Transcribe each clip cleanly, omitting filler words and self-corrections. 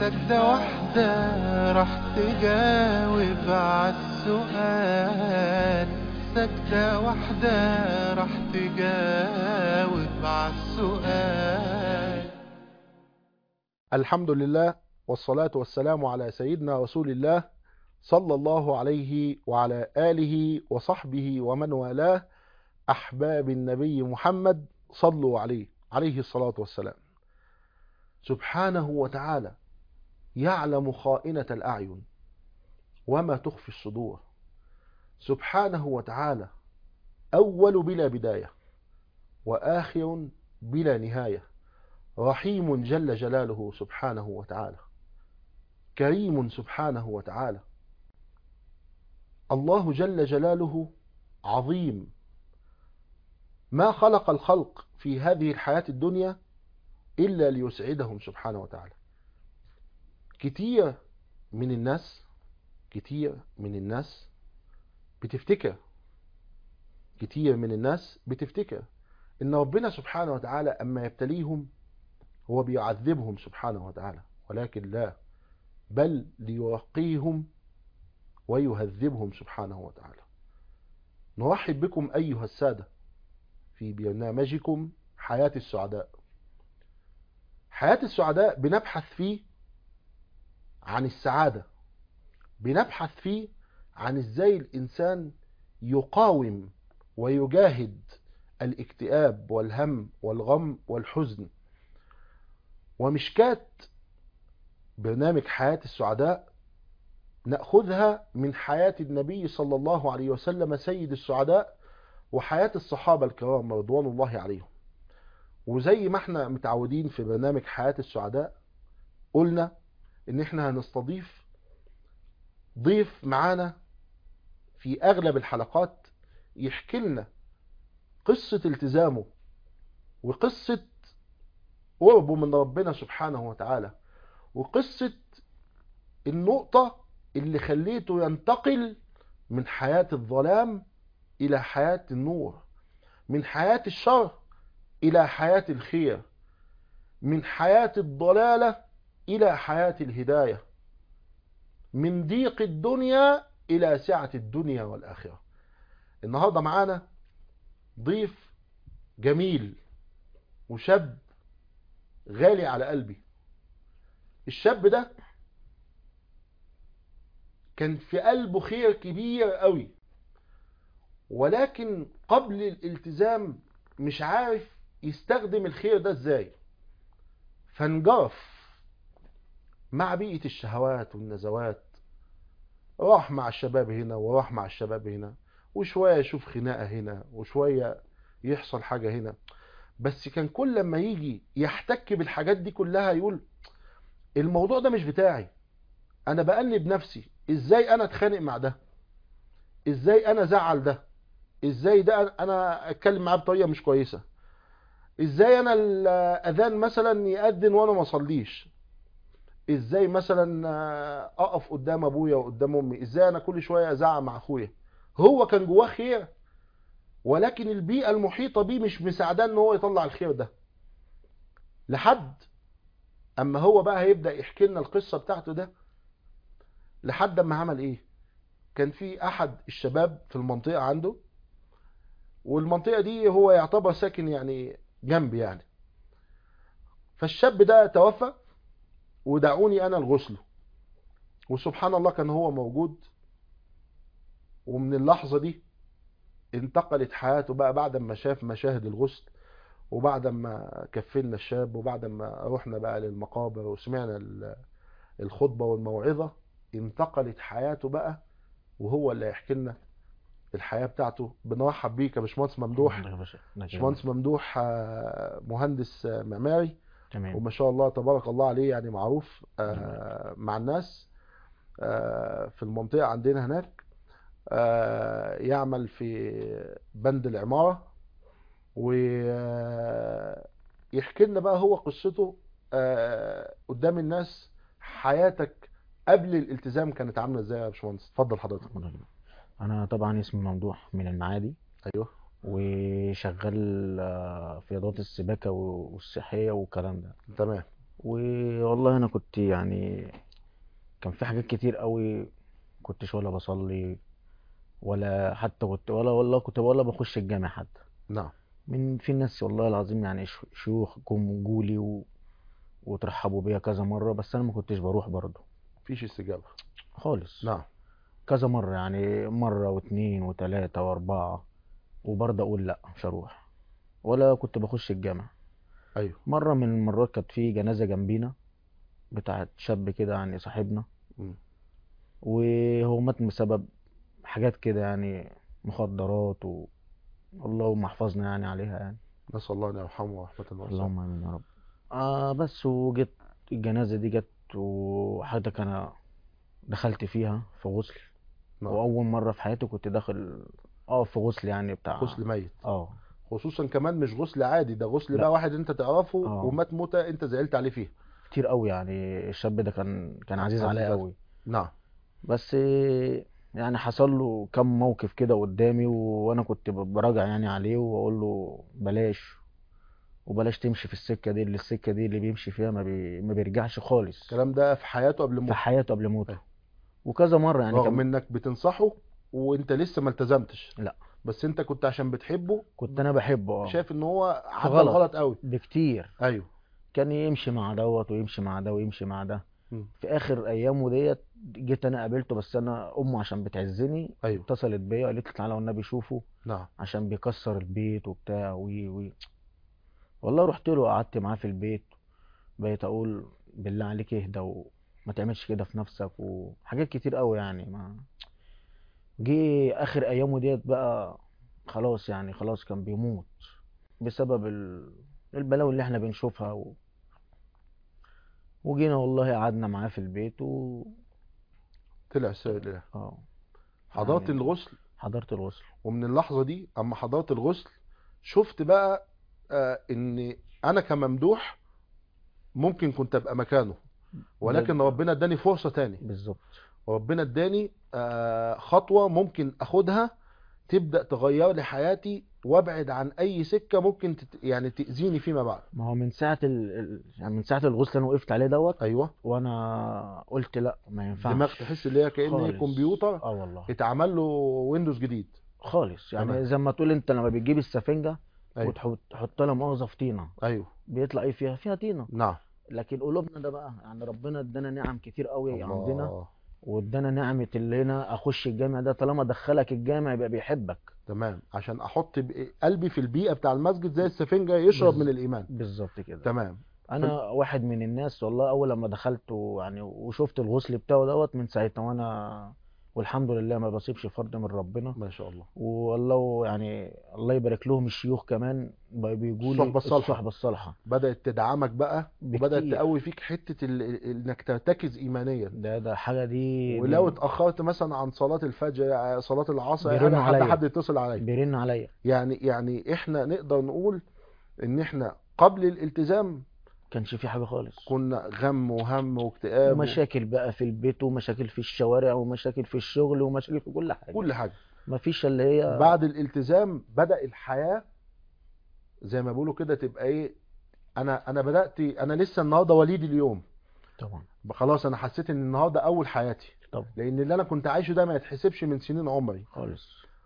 سجدة واحدة راح تجاوب عالسؤال، سجدة واحدة راح تجاوب عالسؤال. الحمد لله والصلاة والسلام على سيدنا رسول الله صلى الله عليه وعلى آله وصحبه ومن والاه. أحباب النبي محمد صلوا عليه الصلاة والسلام. سبحانه وتعالى يعلم خائنة الأعين وما تخفي الصدور. سبحانه وتعالى أول بلا بداية وآخر بلا نهاية، رحيم جل جلاله سبحانه وتعالى، كريم سبحانه وتعالى. الله جل جلاله عظيم، ما خلق الخلق في هذه الحياة الدنيا إلا ليسعدهم سبحانه وتعالى. كتير من الناس بتفتكر إن ربنا سبحانه وتعالى أما يبتليهم هو بيعذبهم سبحانه وتعالى، ولكن لا، بل ليرقيهم ويهذبهم سبحانه وتعالى. نرحب بكم أيها السادة في برنامجكم حياة السعداء. حياة السعداء بنبحث فيه عن السعادة، بنبحث فيه عن ازاي الإنسان يقاوم ويجاهد الاكتئاب والهم والغم والحزن. ومشكات برنامج حياة السعداء نأخذها من حياة النبي صلى الله عليه وسلم سيد السعداء وحياة الصحابة الكرام رضوان الله عليهم. وزي ما احنا متعودين في برنامج حياة السعداء، قلنا ان احنا هنستضيف ضيف معانا في اغلب الحلقات يحكي لنا قصة التزامه وقصة قربه من ربنا سبحانه وتعالى، وقصة النقطة اللي خليته ينتقل من حياة الظلام الى حياة النور، من حياة الشر الى حياة الخير، من حياة الضلالة الى حياة الهداية، من ضيق الدنيا الى سعة الدنيا والآخرة. النهاردة معانا ضيف جميل وشاب غالي على قلبي. الشاب ده كان في قلبه خير كبير قوي، ولكن قبل الالتزام مش عارف يستخدم الخير ده ازاي، فانجرف مع بيئة الشهوات والنزوات. راح مع الشباب هنا وراح مع الشباب هنا، وشوية يشوف خناقة هنا وشوية يحصل حاجة هنا. بس كان كل لما يجي يحتك بالحاجات دي كلها يقول الموضوع ده مش بتاعي، انا بقلب نفسي، ازاي انا اتخانق مع ده، ازاي انا زعل ده، ازاي ده انا اتكلم معاه بطريقة مش كويسة، ازاي انا الاذان مثلا يأذن وانا ما اصليش، ازاي مثلا اقف قدام ابويا وقدام امي، ازاي انا كل شوية ازعق مع اخويا. هو كان جواه خير، ولكن البيئة المحيطة بيه مش مساعداه ان هو يطلع الخير ده. لحد اما هو بقى هيبدأ يحكي لنا القصة بتاعته ده، لحد اما عمل ايه. كان في احد الشباب في المنطقة عنده، والمنطقة دي هو يعتبر ساكن يعني جنبي يعني. فالشاب ده توفى ودعوني انا لغسله، وسبحان الله كان هو موجود. ومن اللحظة دي انتقلت حياته بقى بعد ما شاف مشاهد الغسل، وبعد ما كفلنا الشاب، وبعد ما رحنا بقى للمقابر وسمعنا الخطبة والموعظة، انتقلت حياته بقى وهو اللي هيحكي لنا الحياة بتاعته. بنرحب بيك يا باشمهندس ممدوح. باشمهندس ممدوح مهندس معماري، تمام. وما شاء الله تبارك الله عليه، يعني معروف مع الناس في المنطقة عندنا هناك. يعمل في بند العمارة، ويحكي لنا بقى هو قصته قدام الناس. حياتك قبل الالتزام كانت عاملة ازاي يا باشمهندس؟ اتفضل حضرتك. انا طبعا اسمي ممدوح من المعادي، ايوه. وشغال في رياضات السباكه والصحيه والكلام ده. تمام. والله انا كنت يعني كان في حاجات كتير قوي، كنتش ولا بصلي ولا حتى كنت والله كنت ولا بخش الجامع حتى. نعم. من في ناس والله العظيم يعني شيوخ جم جولي وترحبوا بيا كذا مرة، بس انا ما كنتش بروح برضه مفيش استجابة. خالص. نعم. كذا مرة يعني مرة واتنين وتلاتة واربعة، وبرضه اقول لا مش هروح، ولا كنت بخش الجامع. ايوه. مرة من المرات كانت في جنازة جنبينا بتاعت شاب كده يعني صاحبنا، مم. وهو مات بسبب حاجات كده يعني مخدرات اللهم احفظنا يعني عليها يعني. نسأل الله ان يرحمه رحمة واسعة. اللهم امين يا رب. بس وجيت الجنازة دي جت، وحضرتك انا دخلت فيها في غسل، نعم. واول مرة في حياتي كنت داخل في غسل يعني بتاع. غسل ميت. اه. خصوصا كمان مش غسل عادي، ده غسل لا. بقى واحد انت تعرفه اه ومات موتة انت زعلت عليه فيها. كتير قوي يعني، الشاب ده كان عزيز عليا عزيز عليك. قوي. نعم. بس يعني حصل له كم موقف كده قدامي، وانا كنت براجع يعني عليه واقول له بلاش، وبلاش تمشي في السكة دي، اللي السكة دي اللي بيمشي فيها ما بيرجعش خالص. الكلام ده في حياته قبل في موته. حياته قبل موته. أيوة. وكذا مرة يعني رغم كان. انك بتنصحه وانت لسه ما التزمتش، لا، بس انت كنت عشان بتحبه كنت انا بحبه شايف ان هو في عدى غلط الغلط قوي. بكتير. ايوه. كان يمشي مع دوت ويمشي مع ده ويمشي مع ده. مم. في اخر ايامه ديت جيت انا قابلته، بس انا امه عشان بتعزني ايوه. اتصلت بيا وقالت لي تعالى والنبي شوفه، نعم. عشان بيكسر البيت وبتاع وي. والله رحت له وقعدت معاه في البيت، بقيت اقول بالله عليك اهدى وما تعملش كده في نفسك، وحاجات كتير قوي يعني. ما جه اخر ايامه ديت بقى خلاص يعني، خلاص كان بيموت بسبب البلاوي اللي احنا بنشوفها وجينا والله قعدنا معاه في البيت طلع سير الله. اه حضرت يعني الغسل. حضرت الغسل. ومن اللحظة دي اما حضرت الغسل شفت بقى ان انا كممدوح ممكن كنت ابقى مكانه، ولكن ده ربنا اداني فرصة تاني. بالظبط. وربنا اداني خطوة ممكن اخدها تبدأ تغير لي حياتي وابعد عن اي سكة ممكن يعني تأذيني فيما بعد. ما هو من ساعة يعني من ساعة الغسل انا وقفت عليه دوت، ايوه. وانا قلت لا ما دماغ ينفعش تحس ان هي كأن هي خالص. كمبيوتر اه والله اتعمل له ويندوز جديد. خالص، تمام. يعني زي ما تقول انت لما بتجيب السفنجة ايوه. وتحط لها مؤاخذة في طينة، ايوه. بيطلع ايه فيها طينة. نعم. لكن قلوبنا ده بقى يعني ربنا ادانا نعم كتير قوي عندنا، الله. وادانا نعمة اللي هنا اخش الجامع ده، طالما دخلك الجامع يبقى بيحبك. تمام، عشان احط قلبي في البيئة بتاع المسجد زي السفنجة يشرب من الايمان. بالظبط كده. تمام. انا واحد من الناس والله، اول لما دخلت يعني وشفت الغسل بتاعه دوت من ساعتها وانا والحمد لله ما بسيبش فرد من ربنا. ما شاء الله. والله يعني الله يبارك لهم الشيوخ كمان بقى بيجوا لي الصحبة الصالحة الصحبة الصالحة بدأت تدعمك بقى وبدأت بكتير. تقوي فيك حتة انك ترتكز ايمانيا. ده حاجة دي ولو اتأخرت مثلا عن صلاة الفجر صلاة العصر حاجة بيرنوا حد عليا، يتصل عليا. بيرن عليا. يعني احنا نقدر نقول ان احنا قبل الالتزام كانش في حاجة خالص، كنا غم وهم واكتئاب ومشاكل بقى في البيت ومشاكل في الشوارع ومشاكل في الشغل ومشاكل في كل حاجة. وكل حاجة. مفيش اللي هي. بعد الالتزام بدأ الحياة زي ما بيقولوا كده تبقى ايه. انا بدأت، انا لسه النهارده وليد اليوم. طبعا. خلاص انا حسيت ان النهارده اول حياتي، طبعا لان اللي انا كنت عايشه ده ما يتحسبش من سنين عمري. خالص.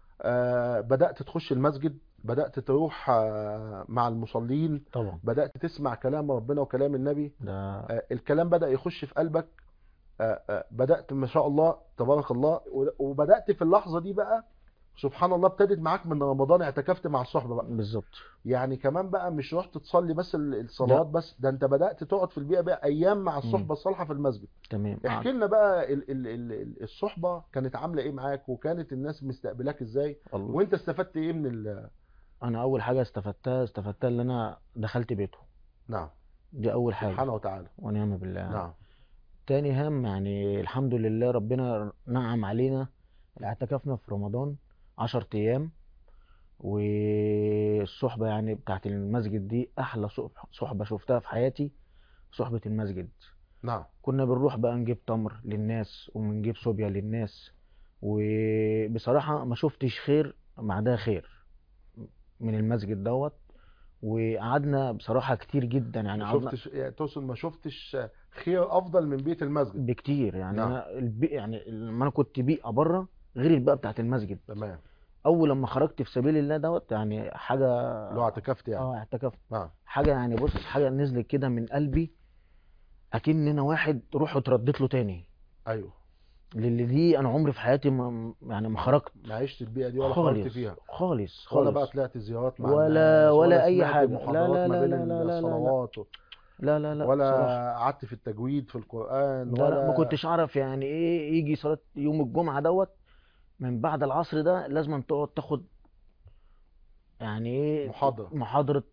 بدأت تخش المسجد، بدأت تروح مع المصلين، طبعا. بدأت تسمع كلام ربنا وكلام النبي. ده الكلام بدأ يخش في قلبك. بدأت ما شاء الله تبارك الله. وبدأت في اللحظة دي بقى سبحان الله ابتدت معاك من رمضان، اعتكفت مع الصحبة بقى. بالظبط. يعني كمان بقى مش رحت تصلي بس لا. الصلوات بس، ده انت بدأت تقعد في البيئة بقى ايام مع مم. الصحبة الصالحة في المسجد. تمام. احكي لنا بقى الصحبة كانت عاملة ايه معاك، وكانت الناس مستقبلاك ازاي، الله. وانت استفدت ايه من انا اول حاجه استفدتها اللي انا دخلت بيته. نعم. دي اول حاجه، سبحانه وتعالى. ونعم بالله يعني. نعم. تاني هم يعني الحمد لله ربنا نعم علينا، اعتكفنا في رمضان 10 ايام. والصحبه يعني بتاعت المسجد دي احلى صحبه شفتها في حياتي، صحبه المسجد. نعم. كنا بنروح بقى نجيب تمر للناس ونجيب صوبيا للناس، وبصراحه ما شفتش خير مع ده خير من المسجد دوت. وقعدنا بصراحة كتير جدا، يعني ما قعدنا شفتش، يعني تقصد ما شفتش خير افضل من بيت المسجد؟ بكتير. يعني نعم. انا يعني لما انا كنت بيئة بره غير البيئة بتاعت المسجد. تمام. اول لما خرجت في سبيل الله دوت يعني حاجة. لو اعتكفت يعني. اه اعتكفت. نعم. حاجة يعني بص، حاجة نزلت كده من قلبي، اكن انا واحد روحه اتردت له تاني. ايوه. للي دي انا عمري في حياتي يعني ما خرجت ما عشت البيئه دي ولا خرجت خالص فيها، خالص ولا بقى خالص. طلعت زيارات مع ولا الناس، ولا اي سمعت حاجة. لا محاضرات لا ما لا بين لا لا لا لا لا الصلوات لا لا لا ولا بصراحة. قعدت في التجويد في القرآن، لا لا، ما ولا كنتش اعرف يعني ايه يجي صلاة يوم الجمعة دوت من بعد العصر ده لازم تقعد تاخد يعني ايه محاضرة محاضرة.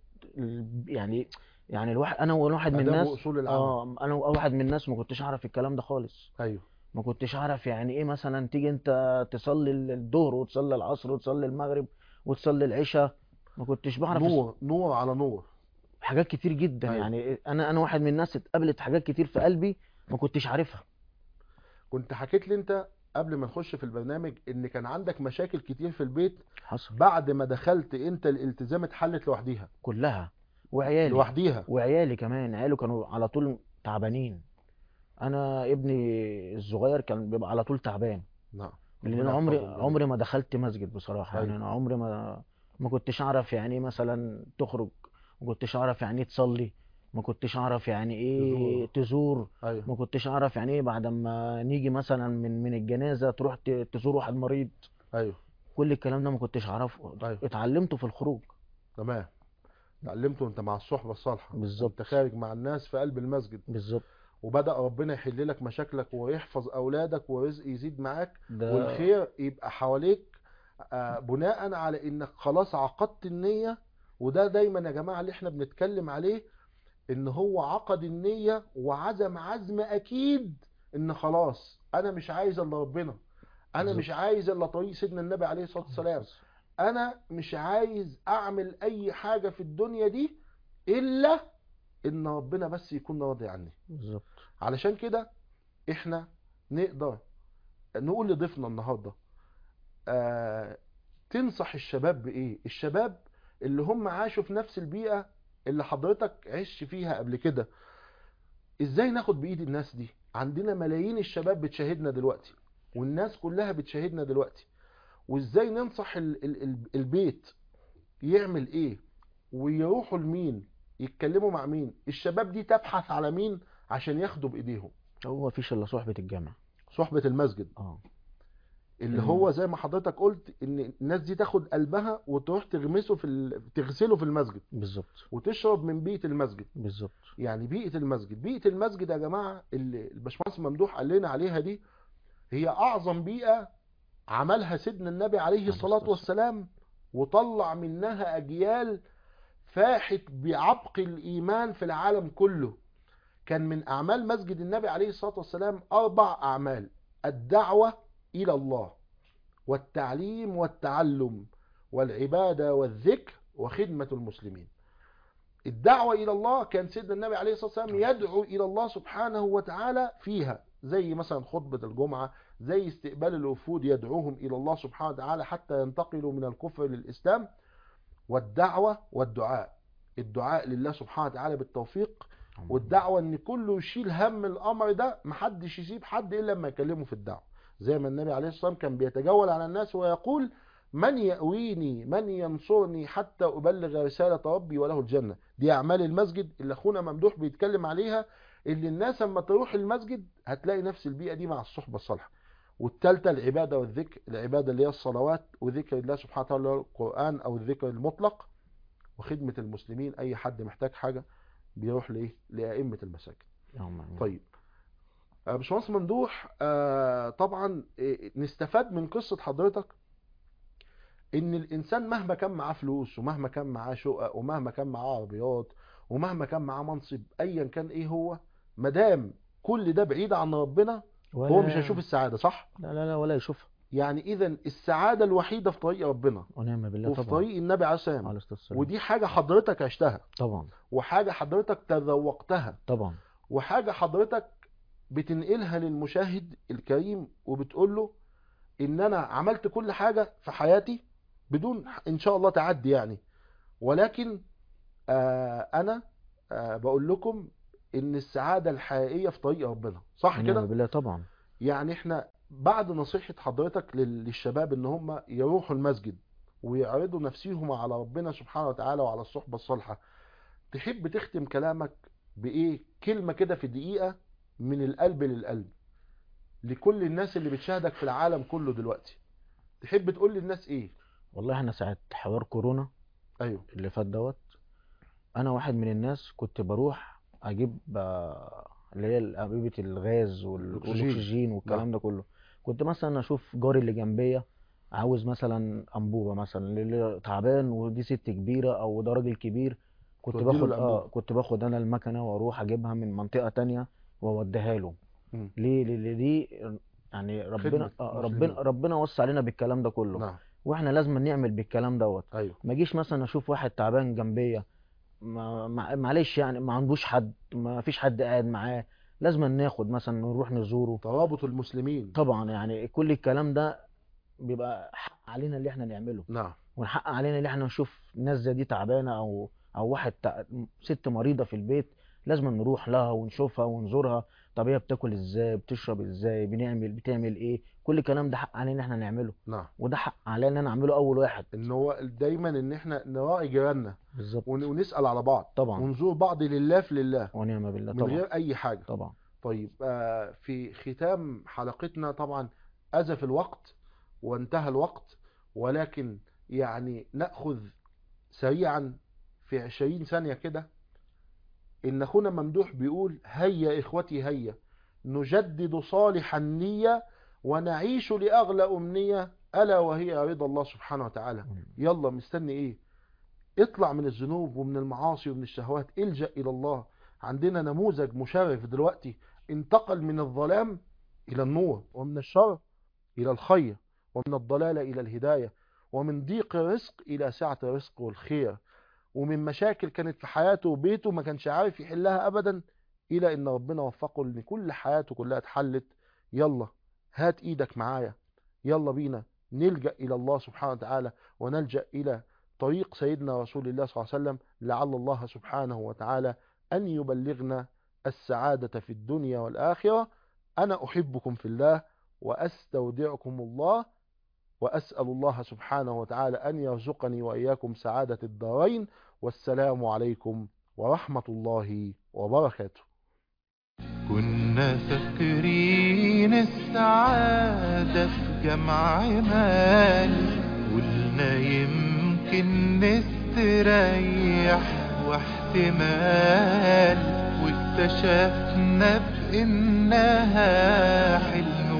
يعني الواحد، انا واحد من آداب الناس. وأصول العمل. اه انا واحد من الناس ما كنتش اعرف الكلام ده خالص. أيوه. ما كنتش اعرف يعني ايه مثلا تيجي انت تصلي الظهر وتصلي العصر وتصلي المغرب وتصلي العشاء. ما كنتش بعرف نور نور على نور. حاجات كتير جدا. أيوه. يعني انا واحد من الناس اتقابلت حاجات كتير في قلبي ما كنتش عارفها. كنت حكيت لي أنت قبل ما نخش في البرنامج إن كان عندك مشاكل كتير في البيت، حصل. بعد ما دخلت أنت الالتزام اتحلت لوحديها. كلها. وعيالي. لوحديها. وعيالي كمان، عيالي كانوا على طول تعبانين. انا ابني الصغير كان بيبقى على طول تعبان. نعم. لان انا ربنا عمري يحفظهم جميعا. عمري ما دخلت مسجد بصراحه. يعني أيوه. انا عمري ما كنتش اعرف يعني ايه مثلا تخرج. ما كنتش اعرف يعني ايه تصلي. ما كنتش اعرف يعني ايه تزور. تزور. أيوه. ما كنتش اعرف يعني ايه بعد ما نيجي مثلا من الجنازه تروح تزور واحد مريض. أيوه. كل الكلام ده ما كنتش اعرفه. أيوه. اتعلمته في الخروج. تمام. اتعلمته وأنت مع الصحبة الصالحة، وأنت بالظبط. خارج مع الناس في قلب المسجد، بالظبط. وبدأ ربنا يحل لك مشاكلك ويحفظ أولادك ورزق يزيد معاك ده والخير يبقى حواليك، بناء على إنك خلاص عقدت النية. وده دايما يا جماعة اللي احنا بنتكلم عليه، إن هو عقد النية وعزم عزم أكيد إن خلاص أنا مش عايز إلا ربنا، أنا بالظبط. مش عايز إلا طريق سيدنا النبي عليه الصلاة والسلام، أنا مش عايز أعمل أي حاجة في الدنيا دي إلا إن ربنا بس يكون راضي عني. بالظبط. علشان كده احنا نقدر نقول لضيفنا النهارده، تنصح الشباب بايه؟ الشباب اللي هم عاشوا في نفس البيئة اللي حضرتك عشت فيها قبل كده، ازاي ناخد بايد الناس دي؟ عندنا ملايين الشباب بتشاهدنا دلوقتي، والناس كلها بتشاهدنا دلوقتي، وازاي ننصح البيت يعمل ايه، ويروحوا لمين، يتكلموا مع مين؟ الشباب دي تبحث على مين عشان ياخدوا بايديهم؟ هو مفيش الا صحبة الجامع. صحبة المسجد، اه. اللي هو زي ما حضرتك قلت ان الناس دي تاخد قلبها وتروح تغمسه تغسله في المسجد، بالظبط. وتشرب من بيئة المسجد. بالظبط. يعني بيئة المسجد، بيئة المسجد يا جماعة اللي الباشمهندس ممدوح قال لنا عليها دي، هي اعظم بيئة عملها سيدنا النبي عليه الصلاة والسلام، وطلع منها اجيال فاحت بعبق الايمان في العالم كله. كان من اعمال مسجد النبي عليه الصلاة والسلام 4 اعمال: الدعوة الى الله، والتعليم والتعلم، والعبادة والذكر، وخدمة المسلمين. الدعوة إلى الله كان سيدنا النبي عليه الصلاة والسلام يدعو إلى الله سبحانه وتعالى فيها، زي مثلا خطبة الجمعة، زي استقبال الوفود يدعوهم إلى الله سبحانه وتعالى حتى ينتقلوا من الكفر للإسلام. والدعوة والدعاء، الدعاء لله سبحانه وتعالى بالتوفيق، والدعوة ان كله يشيل هم الامر ده، محدش يسيب حد الا لما يكلمه في الدعوة. زي ما النبي عليه الصلاة والسلام كان بيتجول على الناس ويقول: من يأويني، من ينصرني حتى أبلغ رسالة ربي وله الجنة. دي أعمال المسجد اللي أخونا ممدوح بيتكلم عليها، اللي الناس لما تروح المسجد هتلاقي نفس البيئة دي مع الصحبة الصالحة. والثالثة العبادة والذكر، العبادة اللي هي الصلوات وذكر الله سبحانه وتعالى القرآن أو الذكر المطلق، وخدمة المسلمين، أي حد محتاج حاجة بيروح لإيه؟ لأئمة المساجد. طيب باشمهندس ممدوح، طبعا نستفاد من قصة حضرتك ان الانسان مهما كان معاه فلوس، ومهما كان معاه شقق، ومهما كان معاه عربيات، ومهما كان معاه منصب، ايا كان ايه هو، مادام كل ده بعيد عن ربنا هو مش هيشوف السعادة، صح؟ لا لا لا، ولا يشوفها. يعني اذا السعادة الوحيدة في طريق ربنا ونعم بالله وفي طبعا. طريق النبي عليه الصلاة والسلام، ودي حاجة حضرتك عشتها طبعا، وحاجة حضرتك تذوقتها طبعا، وحاجة حضرتك بتنقلها للمشاهد الكريم، وبتقول له ان انا عملت كل حاجة في حياتي بدون ان شاء الله تعدي يعني، ولكن انا بقول لكم ان السعادة الحقيقية في طريق ربنا، صح ونعم كده؟ بالله طبعا. يعني احنا بعد نصيحة حضرتك للشباب ان هم يروحوا المسجد ويعرضوا نفسيهم على ربنا سبحانه وتعالى وعلى الصحبة الصالحة، تحب تختم كلامك بإيه؟ كلمة كده في دقيقة من القلب للقلب لكل الناس اللي بتشاهدك في العالم كله دلوقتي، تحب تقول للناس ايه؟ والله احنا ساعة حوار كورونا ايوه. اللي فات دوت، انا واحد من الناس كنت بروح اجيب اللي هي انبوبة الغاز الاكسجين. والاكسجين نعم. والكلام ده كله. كنت مثلا اشوف جاري اللي جنبيا عاوز مثلا انبوبة، مثلا اللي تعبان ودي ست كبيرة او ده راجل كبير، توديله الانبوبة. كنت باخد انا المكنة واروح اجيبها من منطقة تانية واوديها له. مم. ليه؟ دي يعني ربنا خدمة المسلمين. ربنا وصى علينا بالكلام ده كله، نعم. واحنا لازم نعمل بالكلام دوت. ايوه. ما اجيش مثلا اشوف واحد تعبان جنبيا، معلش يعني ما عندوش حد، ما فيش حد قاعد معاه، لازم ناخد مثلا نروح نزوره. ترابط المسلمين. طبعا يعني كل الكلام ده بيبقى حق علينا اللي احنا نعمله، نعم. والحق علينا اللي احنا نشوف ناس زي دي تعبانه او واحد ست مريضه في البيت، لازم نروح لها ونشوفها ونزورها. طب هي بتاكل ازاي، بتشرب ازاي، بتعمل ايه، كل الكلام ده حق علينا احنا نعمله، نعم. وده حق علينا ان انا اعمله اول واحد. ان هو دايما ان احنا نراعي جيراننا بالظبط. ونسأل على بعض طبعا. ونزور بعض لله في لله ونعم بالله من طبعا. غير اي حاجة. طبعا. طيب في ختام حلقتنا طبعا أزف الوقت وانتهى الوقت، ولكن يعني نأخذ سريعا في 20 ثانية كده. إن أخونا ممدوح بيقول: هيا إخوتي هيا نجدد صالح النية ونعيش لأغلى أمنية ألا وهي رضا الله سبحانه وتعالى. يلا مستني إيه؟ اطلع من الذنوب ومن المعاصي ومن الشهوات، الجأ إلى الله. عندنا نموذج مشرف دلوقتي انتقل من الظلام إلى النور، ومن الشر إلى الخير، ومن الضلالة إلى الهداية، ومن ضيق الرزق إلى سعة الرزق والخير، ومن مشاكل كانت في حياته وبيته ما كانش عارف يحلها أبدا، إلى إن ربنا وفقه إن كل حياته كلها اتحلت. يلا هات إيدك معايا، يلا بينا نلجأ إلى الله سبحانه وتعالى ونلجأ إلى طريق سيدنا رسول الله صلى الله عليه وسلم، لعل الله سبحانه وتعالى أن يبلغنا السعادة في الدنيا والآخرة. أنا أحبكم في الله وأستودعكم الله، وأسأل الله سبحانه وتعالى أن يرزقني وإياكم سعادة الدارين. والسلام عليكم ورحمة الله وبركاته. كنا فاكرين السعادة في جمع مال، قلنا يمكن نستريح واحتمال، واكتشفنا بإنها حلم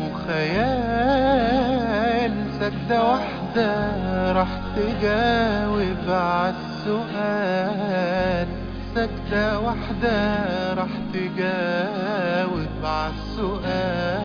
وخيال. سجدة واحدة راح تجاوب عالسؤال، سجدة واحدة راح تجاوب عالسؤال.